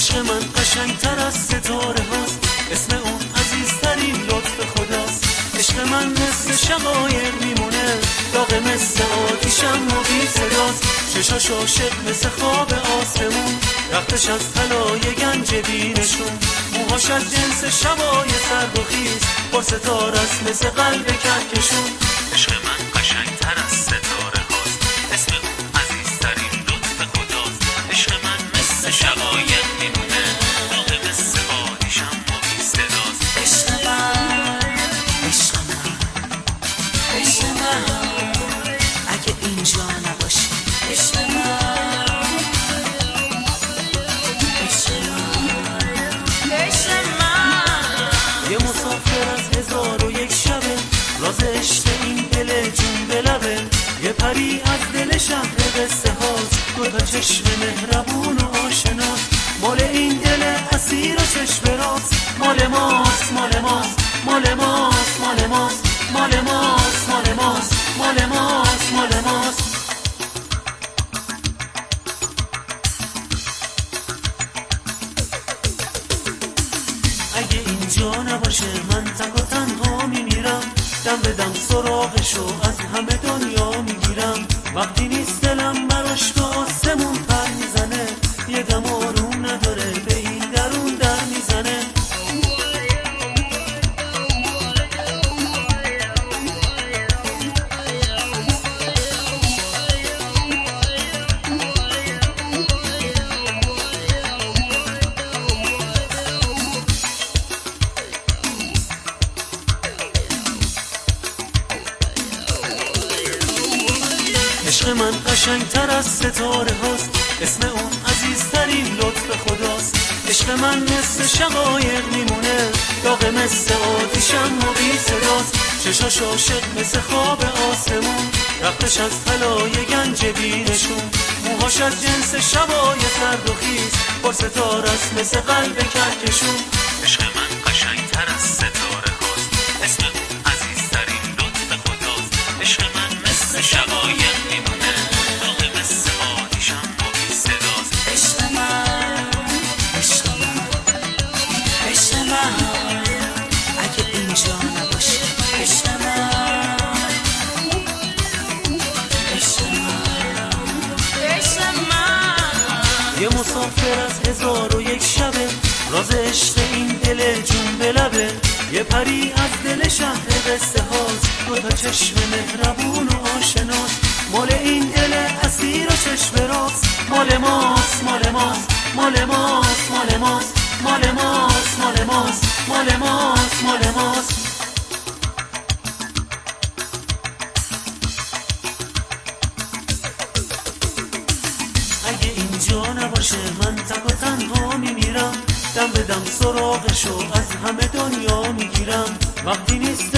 عشق من قشنگتر از ستاره هاست، اسم اون عزیزترین لطف خداست. عشق من مثل شقایق میمونه، داغ مثل آتیشم و بی صداست. چشاش عاشق مثل خواب آسمون، رختش از طلای گنج بینشون. موهاش از جنس شبای سرد و خیز، با ستاره است مثل قلب کهکشون. عشق من قشنگتر از ستاره هاست، اسم اون عزیزترین لطف خداست. عشق من مثل شقایق میمونه، داغ مثل آتیشم و بی صداست. عشق من، عشق من، عشق من، اگه اینجا نباشی عشق من، عشق من، عشق من. یه مسافر از 1001 شبه، راز عشق این دل جون به لبه. یه پری از دل شهر قصه هاست، دوتا چشم مهربون و آشناست. مال این دل اسیر و چشم راست، مال ماست، مال ماست، مال ماست، مال ماست، مال ماست، مال ماست، مال ماست، مال ماست. اگه اینجا نباشه من تک و تنها میمیرم، دم به دم سراغشو از همه دنیا میگیرم. وقتی نیست دلم براش تو آسمون پر میزنه، یه دم آروم نداره به این درون در میزنه. عشق من قشنگتر از ستاره هاست، اسم اون عزیزترین لطف خداست. عشق من مثل شقایق میمونه، داغ مثل آتیشم و بی صداست. چشاش عاشق مثل خواب آسمون، رختش از طلای گنج بینشون. موهاش از جنس شبای سرد و خیز، با ستاره است مثل قلب کهکشون. عشق من قشنگتر از ستاره هاست، اسم اون عزیزترین لطف خداست. عشق من مثل شقایق میمونه، داغ مثل آتیشم و بی صداست. عشق من، عشق من، عشق من، اگه اینجا نباشی عشق من، عشق من، عشق من. یه مسافر از 1001 شبه، راز عشق این دل جون به لبه. یه پری از دل شهر قصه هاست، دوتا چشم مهربون و آشناست. مال این دل اسیر و چشم راست، مال ماست، مال ماست، مال ماست، مال ماست، مال ماست، مال ماست، مال ماست، مال ماست. اگه اینجا نباشه من تک و تنها میمیرم، دم به دم سراغشو از همه دنیا میگیرم. وقتی نیست